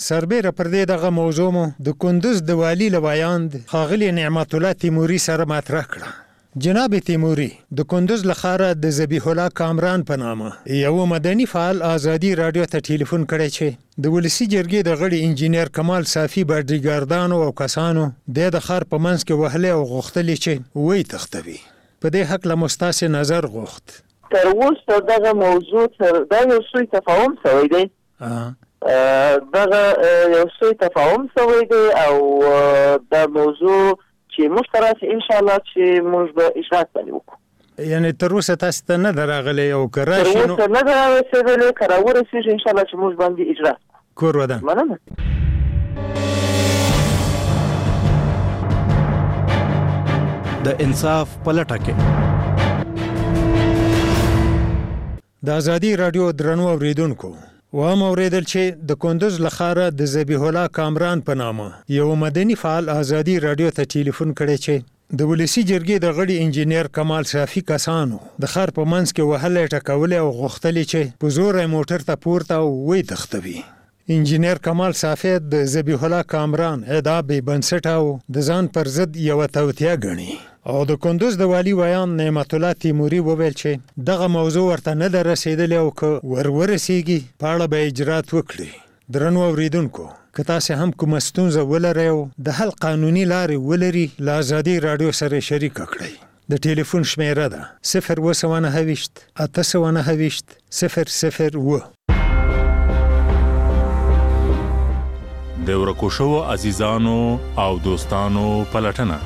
سربیره پر دې دغه موضوع مو د کندوز د والي له ویاند ښاغلي نعمت الله تیموري سره مطرح کړه. جناب تیموري د کندوز له ښاره د ذبیح الله کامران په نامه یو مدني فعال ازادي رادیو ته ټلیفون کړی چې د ولسي جرګې د غړي انجینر کمال صافي باډیګاردانو او کسانو د ښار په منځ کې وهلې او غوښتلې چې وی تختوي. په دې حق له مستاسې نظر غوښت. تر اوسه دغه موضوع دا یو څه تفاهم شوی دی. دغه یو څه تفاهم شوی دی او دا موضوع چې موږ تراسه ان شاء الله چې موږ به اجرات باندې وکړو. یعنی تر اوسه تاسو ته نه درغلی او کراشي تر اوسه نه درغلی کړه ورسېږي ان شاء الله چې موږ باندې اجرات کور ودان. مننه. د انصاف پلټه کې د ازادي رادیو درنو اوریدونکو وهم اوریدل چې د کندوز له ښاره د ذبیح الله کامران په نامه یو مدني فعال ازادي رادیو ته ټلیفون کړی چې د ولسي جرګې د غړي انجینر کمال صافي کسانو د ښار په منځ کې وهلې ټکولې او غوښتلې چې په زور موټر ته پورته او وی تختوي. انجینر کمال صافي د ذبیح الله کامران ادعا بې بنسټه او د ځان پر ضد یوه توطیه ګڼي او د کندوز د والي ویان نعمت الله تیموري وویل چې دغه موضوع ورته نه ده رسېدلې او که ورسېږي په اړه به اجرات وکړي. درنو اوریدونکو که تاسې هم کومه ستونزه ولرئ او د حل قانوني لارې ولري له ازادي رادیو سره شریکه کړئ. د ټلیفون شمیره ده 029 829 001. د ورکو شوو عزیزانو او دوستانو پلټنه.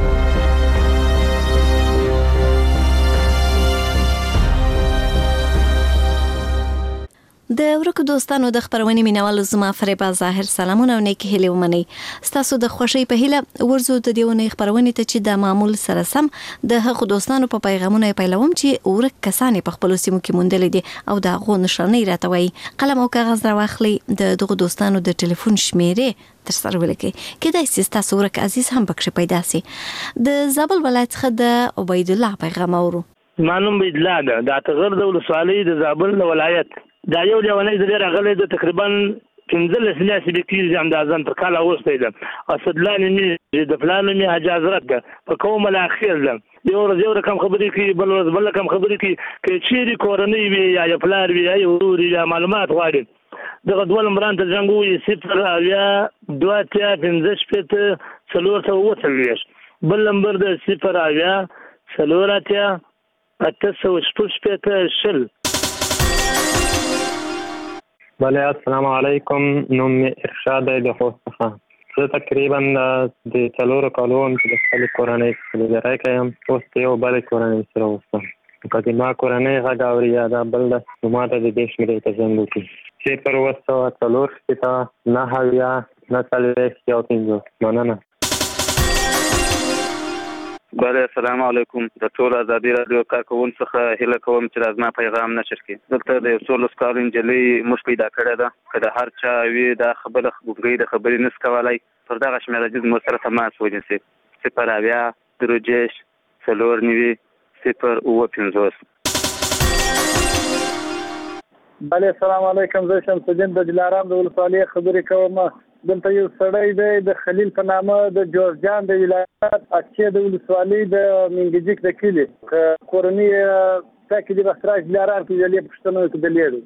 د ورکو دوستانو د خبرونې مینوالو زما فریبا ظاهر سلامونه او نیک هیلې ومنئ. ستاسو د خوښۍ په هیله ورځو د دې ونې خبرونې ته چې د معمول سره سم د هغو دوستانو په پیغامونو پیلوم چې ورک کسان په خپلو سیمو کې موندلې دي او د هغو نښانې راته وایي. قلم او کاغذ راواخلئ، د دغو دوستانو د ټلیفون شمیرې تر سره ولیکئ. کېدای شي ستاسو ورک عزیز هم پکښې پیدا سي. د زابل ولایت څخه د عبید الله پیغام اورو. ما نوم عبید الله ده، د اتغر د ولسوالۍ د زابل ولایت. دا یو لیونی زه راغلی د تقریبا 15 میاشتې کېږي اندازاً تر کال اوستی ده. اسدالله نومې د پلار نوم یې حاجي حضرت ده، په قوم الاخیر ده. یو ورځ یو رقم خبرې کوي، بل ورځ بل رقم خبرې کوي. که چیرې کورنۍ وي یا پلار وي یا ورور وي یا معلومات غواړي دغه دوه نمبران ته زنګ ووایي 0 2 3 5 6 4 بل نمبر د 0 4 8 بله السلام علیکم. نوم مې ارشاد دی د خوست څخه. زه تقریبا د 4 کالو چې د خپلې کورنۍ څخه بېزاری کوم. اوس د یو بلې کورنۍ سره اوسم. که زما کورنۍ غږ اوري یا دا بل ده نو ما ته د دې شمېرې ته زنګ وکړي 0 9 مننه. بله السلام علیکم. د ټول ازادي رادیو کارکوونکو څخه هیله کوم چې زما پیغام نشر کړي. دلته د یو څو لسکالو نجلۍ موږ پیدا کړې ده. که د هر چا وي دا خبره ګونګۍ د خبرې نس کولی پر دغه شمېره جز مو سره تماس ونیسي 0 3 4 9 0 بله السلام علیکم. زه شمس الدین د دلارام د ولسوالۍ خبرې کوم. دلته یو سړی دی د خلیل په نامه د جوزجان د ولایت اچې د ولسوالۍ د منګجیک د کلي کورنۍ تاکي د بخراج دلارام کې د پښتنو کې د لیدو.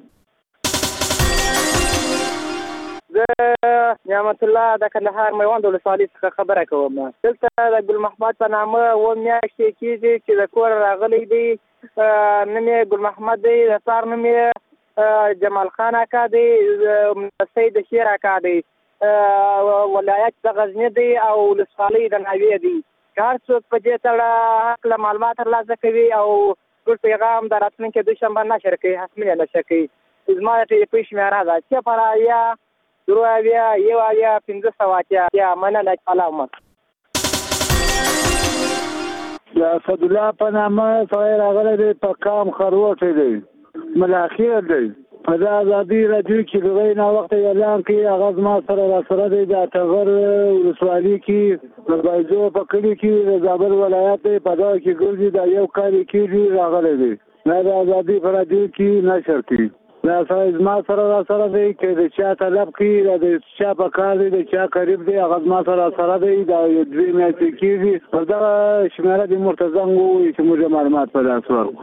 زه نعمت الله د کندهار میوند ولسوالۍ څخه خبره کوم. دلته د ګل محمد په نامه و میاشتې کېږي چې د کور راغلی دی. نوم یې ګل محمد دی، د پلار نوم یې جمال خان اکا دی، سید شیر اکا دی. ولایت د غزنی دی او ولسوالۍ د ناوې دی. که هر څوک په دې تړه هکله معلومات ترلاسه کوي او ټول پیغام د راتلونکي دوشنبه نشر کوي، حتمي نشر کوي. زما د ټلیفون شمېره ده 0 2 1 مننه. سلامت. د اسدالله په نامه سړی راغلی دی، په قام خروټی دی، ملاخیر دی. په دا ازادي رادیو کې د وینا وخت اعلان کوي. هغه زما سره راسره دی د اتغر ولسوالۍ کې د بایزو په کلي کې د زابل ولایت دی. په دغه کې ګرځي دا یو کال کېږي راغلی دی. دا د ازادي په رادیو کې نشر کوي. دا سړی زما سره راسره دی چې د چا طلب کوي د چا په کار دی د چا قریب دی هغه زما سره راسره دی دا 2 میاشتې کېږي په دغه شمېره دې موږ ته زنګ ووایي چې موږ معلومات په لاس ورکړو.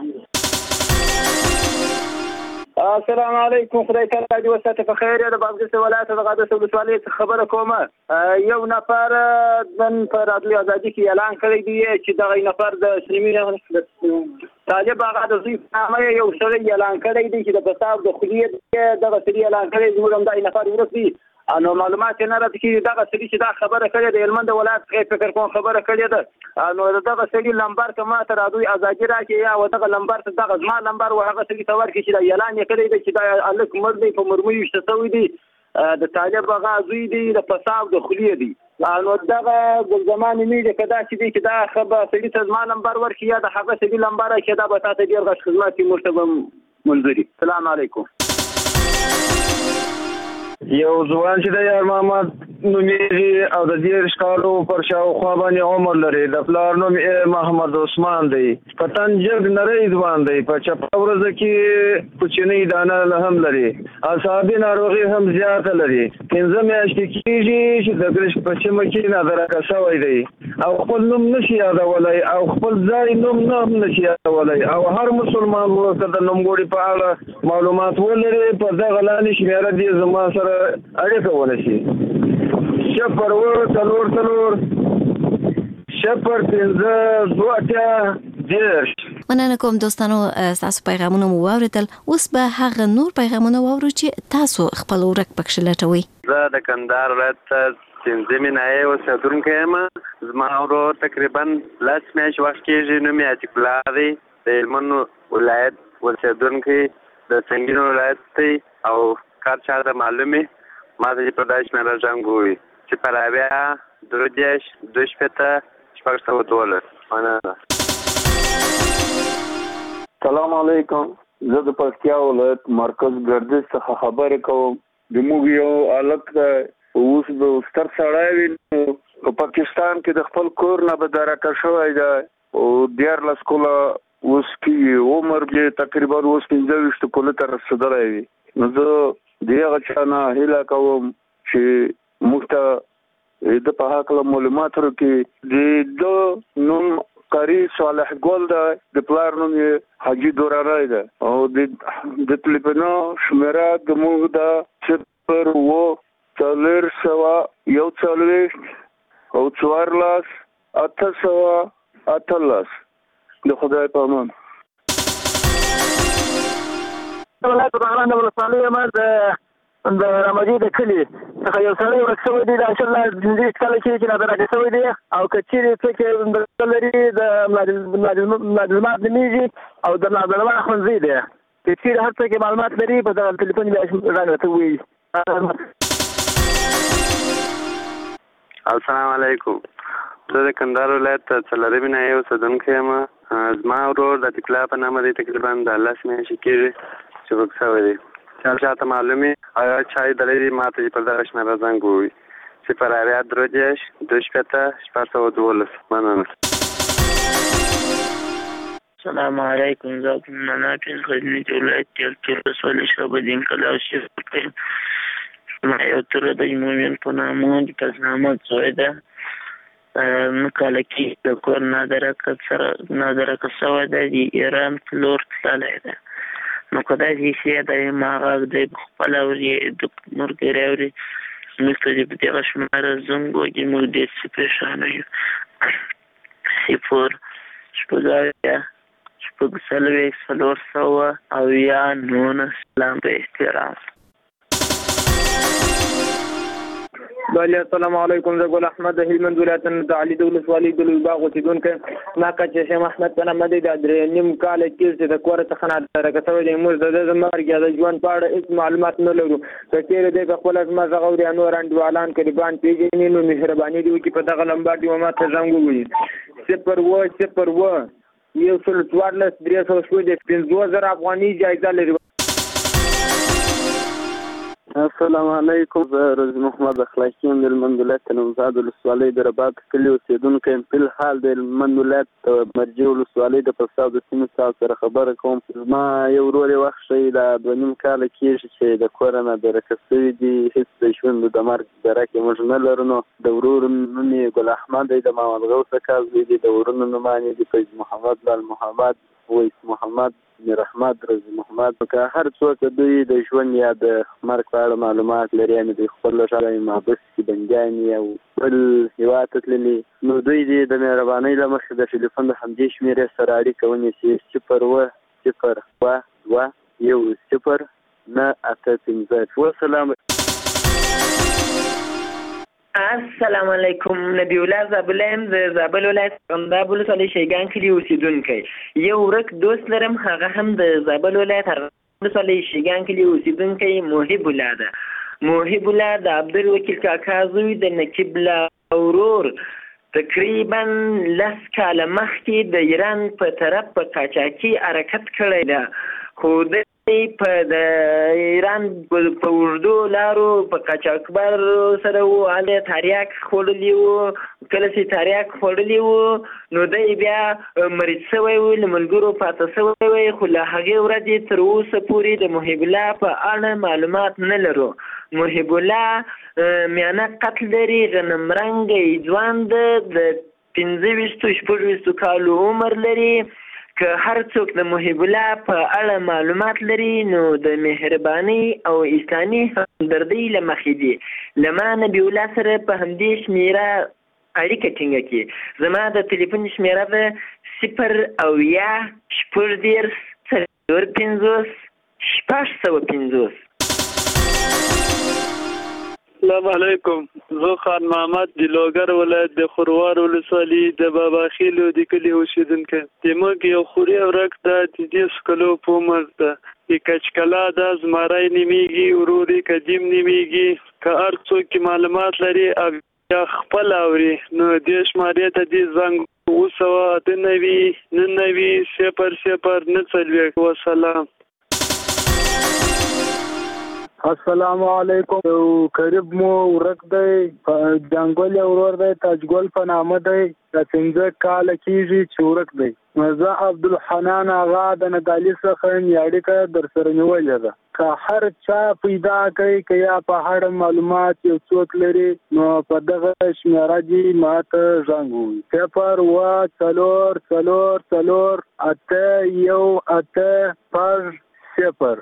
السلام علیکم، خدای تعالی دې وساته په خیر. د بادغیس ولایت د غاده ولسوالۍ څخه خبره کوم. یو نفر نن په رادیو ازادي کې اعلان کړی دی چې دغه نفر د اسلامي طالب هغه د زوی نامه یو سړی اعلان کړی دی چې د بساو د خلیت دغه سړي اعلان کړی دی. موږ هم دا نفر ورسي نو معلومات نه راځي چې دغه سړي چې دا خبره کړې د هلمند ولایت څخه فکر کوم خبره کړې ده نو دغه سړي لمبر کما تر رادیو ازادي راکې یا دغه لمبر ته دغه زما لمبر و هغه سړي تور کې چې دا اعلان یې کړی دی چې دا الک مرد په مرموي شتوي دی د طالب هغه زوی دی د بساو د خلیت دی نو دغه ګلزمان میډیا کدا چې دی چې دا خبره سړي ته زما لمبر ورکړي یا د هغه سړي لمبر کې دا به تاسو ډیر غږ خدمت مرتبه منځري. السلام علیکم. یو ځوان چې د یار محمد نومیږي او د 10 کالو پر شاوخوا باندې عمر لري. د پلار نوم محمد عثمان دی. پتن جګ نری ځوان دی. په چپه ورځ کې کوچنی دانه هم لري. اعصابي ناروغي هم زیاته لري. 15 میاشتې کېږي چې د ګرش په سیمه کې نادرکه شوی دی او خپل نوم نشي یادولی او خپل ځای نوم نه هم نشي یادولی او هر مسلمان ورته د نومګوړي په اړه معلومات ولري په دغه لاندې شمېره دې زما سره اړیکه ونشي. 0 مننه کوم دوستانو، تاسو پیغامونه مو واوریدل. اوس به هغه نور پیغامونه واورو چې تاسو خپل ورک پکښ لټوي. زه د کندهار ولایت زمین نه اوسېدونکی یم. زما ورور تقریبا 10 میاشتې وخت کېږي. نوم یې عتیق الله دی. د هلمند ولایت اوسېدونکی د سنګین ولایت دی او کار چاته معلومې ما د په داش مې راځم ګوي چې پراویا درودیش 2 مننه. سلام علیکم. زه د پکتیا ولایت مرکز ګردش څخه خبرې کوم. د موږ یو الک اوس د ستر سړی وي په پاکستان کې د خپل کور نه به درکه شوی دی او 14 کاله اوس کې عمر یې تقریبا اوس 15 کاله ته رسېدلی وي. نو زه دغه چا نه هیله کوم چې موږ ته د په هکله معلومات ورکړي. د نوم قاری صالح ګل دی. د پلار نوم یې حاجي دورانی دی او د تلیفون شمېره د موږ ده 0 او 14 818. د خدای په امان. ولایت بغلان د ولسوالۍ یم د رمجي د کلي څخه یو سړی ورک شوی دی. د انشاءالله 15 کاله کې چې نادرکه شوی دی او که چیرې څوک لري د معلومات نومیږي او د نادرمن ښوونځی دی که چیرې هر څوک معلومات لري په دغه تلیفون بیا رنګ ته ووایي. السلام علیکم. زه د کندهار ولایت څلورمې نه اوسېدونکی یم. زما ورور د عتیق الله په نامه دی. تقریبا د 10 میاشتې کېږي چې ورک شوی دی. چاته معلومې هغه چا یې دلی ما ته په دغه شمېره زنګ ووایي چې پراویا 2 مننه. السلام علیکم. زه مناپین غزني ولایت کې ولسوالۍ شعبالدین کلا اوسېدونکی یم. زما یو تره د مومن په نامه د پزنامه زوی ده. نو کاله کې د کور نادرکه شوی دی. د ایران په لور تللی دی. نو که دا کیسې د هغه دی خپل اوري د ملګري اوري موږ ته د دغه شمېره زنګ وکړي. موږ ډېر څه پرېشانه یو. 0 سلام په احترام. بله السلام علیکم. زه ګل احمد د هلمند ولایت د علي د ولسوالۍ د لوی باغ اوسېدونکی. ما که شیخ احمد په نامه دی. د 3 کاله کېږي چې د کور څخه نادرکه شوی دی. موږ د مرګ یا د ژوند په اړه هېڅ معلومات نه لرو. که چېرې دی که خپله زما غږ اوري یا نور انډیوالان قریبان پېژني نو مهرباني دې وکړي په دغه نمبر دې ما ته زنګ ووهي 0 1 0 314 افغانۍ جایزه لري. السلام علیکم. زه رضی محمد اخلاقی یم د هلمند ولایت نوزاد ولسوالۍ د رباط کلي اوسېدونکی یم. فی الحال د هلمند ولایت مرجې ولسوالۍ د پرساو د سیمې څخه سره خبره کوم. زما یو ورور یې وخت ښیي دا 2.5 کاله کېږي چې د کوره نه درکه شوي دي. هېڅ د ژوند د مرګ درک یې موږ نه لرو. نو د ورور نوم یې ګل احمد دی، د محمد غوث اکا زوی دی. د ورونو نومان یې دي فیض محمد، لال محمد، ویس محمد، میر احمد، رضی محمد. که هر څوک دوی د ژوند یا د مرګ په اړه معلومات لري، یعنې دوی خپل لپاره محبس دي، بندیان او بل هېواد ته تللي، نو دوی دې د مهربانۍ له مخې د ټلیفون د همدې شمېرې سره اړیکه ونیسي 010221098. وسلام. السلام علیکم. نبی الله زابلیم د زابل ولایت قنداب ولسوالۍ شیګان کلي اوسېدونکی. یو ورک دوست لرم، هغه هم د زابل ولایت ولسوالۍ شیګان کلي اوسېدونکی محب الله ده. محب الله د عبدالوکیل کاکا زوی د نقیب الله ورور تقریبا 10 کاله مخکې د ایران په طرف په قاچاقي حرکت کړی ده، خو په د ایران په اوږدو لارو په قاچاقبر سره و، هلته تریاک خوړلي وو. کله چې تریاک خوړلي وو نو دی بیا مریض شوی و، له ملګرو پاته شوی وی، خو له هغې ورځې تر اوسه پورې د محب الله په اړه معلومات نه لرو. محب الله میانه قتل لري، غنم رنګی ځوان ده، د 25-26 کالو عمر لري. که هر څوک د محب الله په اړه معلومات لري نو د مهرباني او اسلامي همدردۍ له مخې دي له ما نبي الله سره په همدې شمېره اړیکه ټینګه کړي. زما د تلیفون شمېره ده 010-14-50-650. السلام علیکم. زه خان محمد د لوګر ولایت د خروار ولسوالۍ د بابا خیلو د کلي اوسېدونکی. زموږ یو خوري ورک ده، 30 کلو په عمر ده. د کچکلا ده، زمری نومیږي، ورور یې قدیم نومیږي. که هر څوک معلومات لري او یا خپل اوري نو دې شمارې ته دې زنګ 299-99-0-0-9. وسلام. السلام علیکم. قریب مو ورک دی، جنګل ورور دی، تاجګل په نامه دی، د 15 کاله کېږي چې ورک دی. زه عبدالحنان آغا د نګالي څخه یم، اړیکه در سره نیولې ده. که هر چا پیدا کوي که یا په اړه معلومات یو څوک لري نو په دغه شمېره دې ماته زنګ ووهي 0-4-4-4-8-1-8-0.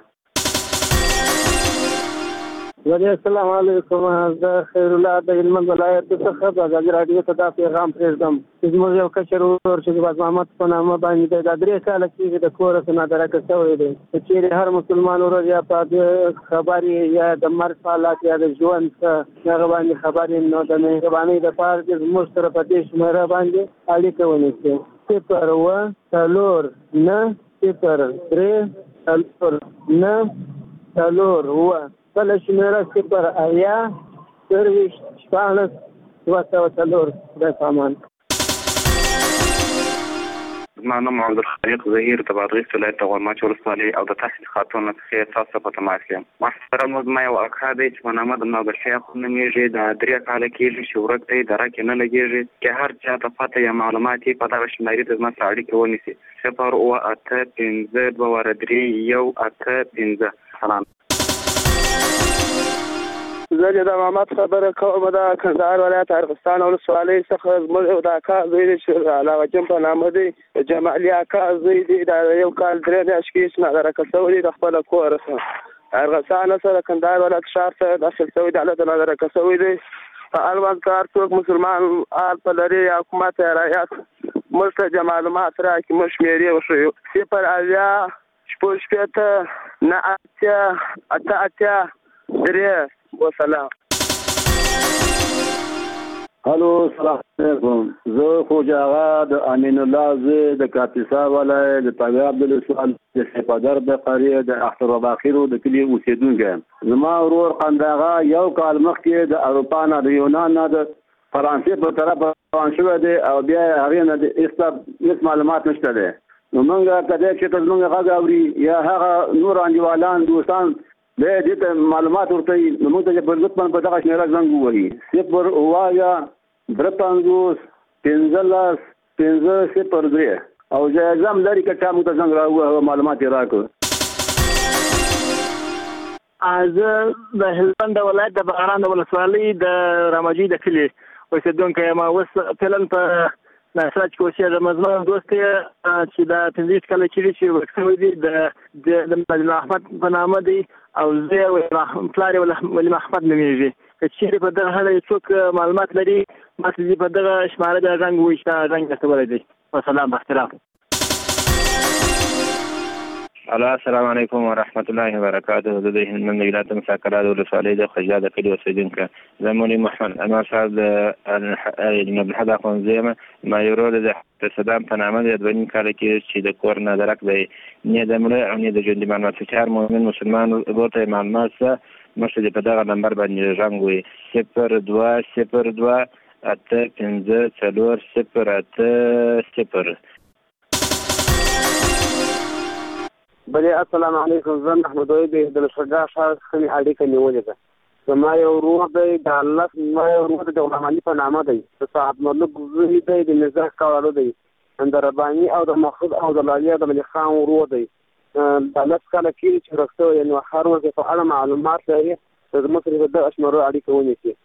السلام علیکم. زه خیر الله د هلمند ولایت څخه د ازادي راډیو ته دا پیغام پرېږدم. زموږ یو کشر ورور چې د باز محمد په نامه باندې دی، دا 3 کاله کېږي د کوره څخه نادرکه شوی دی. که چېرې هر مسلمان ورور یا په خبرې یا د مرګ په حالات یا د ژوند هغه باندې خبرې نو د مهربانۍ دپاره چې زموږ سره په دې شمېره باندې اړیکه ونیسي 0-9-3-4-9-4. بل شمېره 0-8-0-14-204. خدای پامان. زما نوم عبدالخالق ظهیر د بادغیس ولایت د غورماچ ولسوالۍ او د تحصیل خاتون څخه تاسو په تماس یم. محترم زما یو اکا دی چې په نامه د نوبشیا خو نومیږي. د 3 کاله کېږي چې ورک دی، درک یې نه لګېږي. که هر چا ته پته یا معلومات یې په دغه شمېرې ته زما سره اړیکه ونیسي 0-8-5-2-3-1-8-5. سلام. زه د محمد خبره کوم د کندهار ولایت ارغستان ولسوالۍ څخه. زموږ یو د اکا زوی دی چې علاوه جان په نامه دی، جمالي اکا زوی دی. دا یو کال 3 میاشتې کېږي چې نادرکه شوی دی د خپله کوره څخه. ارغستان سره کندهار ولایت ښار ته داخل شوی دی، هلته نادرکه شوی دی. په اړوند که هر څوک مسلمان حال په لري یا حکومت یا رعیت موږ ته معلومات راکړي، موږ شمېرې وښیو 0-8-9-8-8-3. وسلام. الو سلام علیکم. زه خوجا آغا د امین الله زوی د کاپیسا ولایت د طبیعه عبدالسوال د سپادر د قریه د اختر باخیرو د کلي اوسېدونکی یم. زما ورور قنداغا یو کال مخکې د اروپا نه د یونان نه د فرانسې په طرف روان شوی دی او بیا هغې نه د هېڅ معلومات نشته دی. نو موږ که دی چې ته زموږ غږ اوري یا هغه نور انډیوالان دوستان د دې معلومات ورته نو موږ ته په لطفا په دغه شمیره زنګ ووهي 0 وایا 53 15 15 او جزام لري کټه موږ ته زنګ راوه معلومات راکړه. زه د هلمند ولایت د بغران ولسوالۍ د رامجي د کلي اوسېدونکی یم. اوس فعلا په ناسراج کې اوسېږم. زما دوست چې د 15 کاله کېږي چې ورک شوی دی د مدین احمد په نامه دی او زه پلار یې ولي محمد نومېږي. که چېرې په دغه اړه څوک معلومات لري ما ته په دغه شماره د رنګ ووایي چې دا رنګ درته دی. والسلام باختلاف. السلام علیکم ورحمت الله وبرکاته. د هلمند ولایت مساکرا د ولسوالۍ د خجا د کلي اوسېدونکی زمونی محمد انور صاحب د نبلحد اخوندزی یم. ما یو ورور د صدام په نامه د 2 کاله کې چې د کور نه درک دی نه د مړه او نه د ژوندي معلومات څخه هر مؤمن مسلمان ورته معلومات څه مشته په دغه نمبر باندې رنګ وي 0202 850 بلې السلام علیکم. زه محمد وحید د لشګا ښار څخه مې اړیکه نیولې ده. زما یو ورور دی د الله ما یو ورور د غلامالي په نامه دی. د صاحب ملک زوی دی د مزاح کاوالو دی. د رباني او د محمود او د لالي د ملک خان ورور دی. د لس کاله کېږي چې ورک شوی یعنې هر ورځ په اړه معلومات لري. زموږ سره د اشمرو اړیکه ونیسي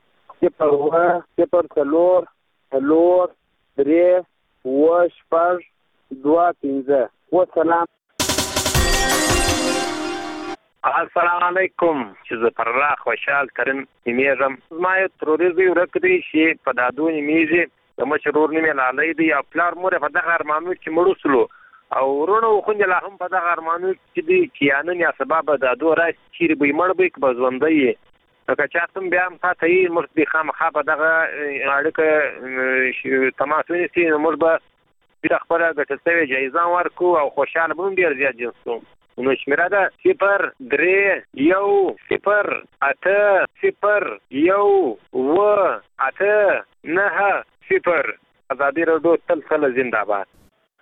0 والسلام. السلام علیکم. چې زه پر الله خوشحال ترین نیمېږم. زما یو تروریزم ورک دی چې په دادو نیمېږي. د مشر ورور نوم یې لالی دی او پلار مور یې په دغه ارمانو کې مړه سولو او وروڼه و خویندې لا هم په دغه ارمانو کې دي چې یا نن یا سبا به دادو راشي چیرې به یې مړ به یې که به ژوندی یې. که چا څوم بیا هم پاته یي موږ دې خامخا په دغه اړیکه تماس ونیسي نو موږ به بیا خپله ګټل شوې جایزه ورکړو او خوشحاله به هم ډېر زیات جنس کوو. نو شمیره ده 0 3 1 0 8 0 1 8 9 0. ازادي راډیو تل کله زنده باد.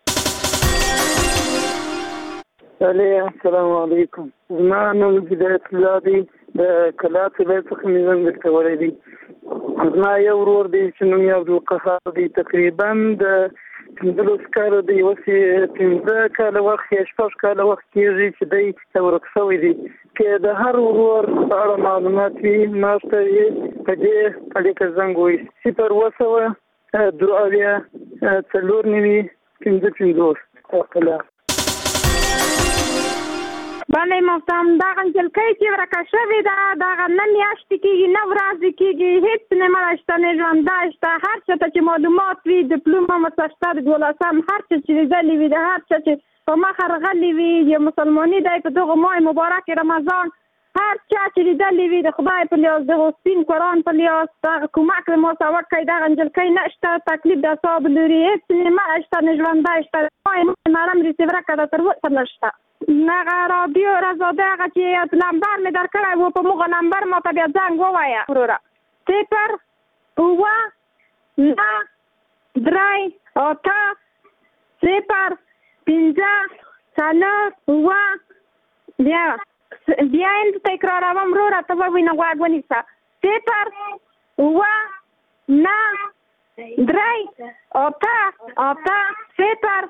السلام علیکم. زما نوم هدایت الله دی د کلات ولایت څخه مې زنګ درکولی دی. زما یو ورور دی چې نوم یې عبدالقهار دی. تقریبا د 15 کاله دی. اوس یې 15 کاله وخت یا 6 کاله وخت کېږي چې دی ورک شوی دی. که د هر ورور په اړه معلومات وي ما ته یې په دې اړیکه زنګ ووایي 0 باندې مفتم دا غنجلکۍ چې ورکه شوې ده دغه نه میاشتې کېږي نه ورځې کېږي هېڅ نه مړه شته نه ژوندی شته. هر چا ته چې معلومات وي ډیپلوم هم ورته شته د 12 هر چا چې لیدلي وي د هر چا چې په مخه رغلي وي یا مسلماني دی په دغه ماه مبارک رمضان هر چا چې لیدلي وي د خدای په لیاس د سپین قرآن په لیاس دغه کومک له ما ته وکړئ. دغه نجلکۍ نه شته تکلیف د اعصاب لري هېڅ نه مړه شته نه ژوندی شته. نرم ریسیوره کړه تر اوسه نه شته. هغه رادیو رضاده هغه چې نمبر مې درکړی و په موږه نمبر ما ته بیا زنګ ووایه وروره 0 9 3 8 0 5 4 بیا یې تکراروم وروره ته به وینه غوږ ونیسه 0 9 3 8 0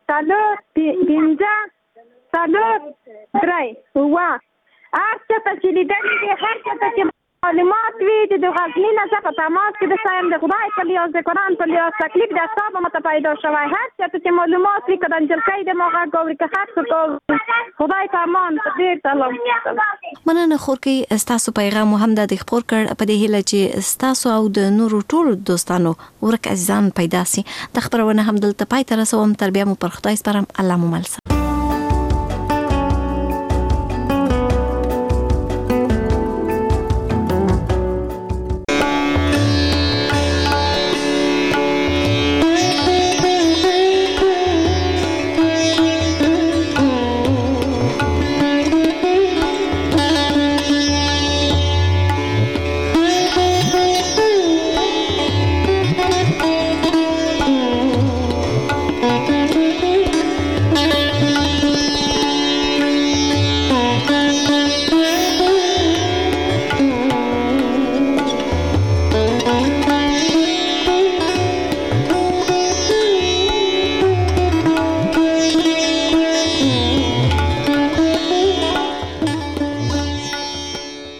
5 4 3 هر چا ته چې لیدلي دي هر چا ته چې معلومات وي د غزني نه زه په تماس کې د صایم د خدای په لیاس د قرآن په لیاس تکلیف د اعصاب ماته پیدا شوی. هر چا ته چې معلومات وي که د نجلکۍ د ما غږ اوري که هر څوک اوري خدای په امان. ډېر سلام. مننه خورکۍ ستاسو پیغام هم د خپور کړ په دې هیله چې ستاسو او د نورو ټولو دوستانو ورک عزیزان پیدا سي. د خبرونه هم دلته پای ته رسوم. تر بیا مو پر خدای سپارم. الله مو مل.